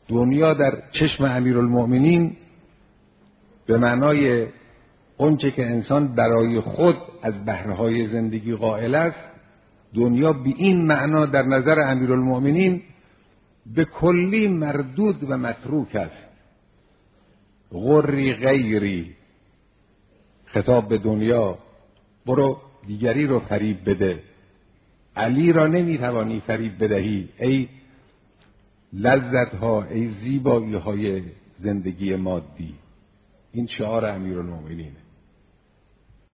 دنیا در چشم امیرالمؤمنین به معنای اونچه که انسان برای خود از بهره‌های زندگی قائل است، دنیا به این معنا در نظر امیرالمؤمنین به کلی مردود و متروک است. غری غیری، خطاب به دنیا، برو دیگری رو فریب بده، علی را نمیتوانی فریب بدهی، ای لذت ها، ای زیبایی های زندگی مادی. این شعار امیرالمؤمنینه.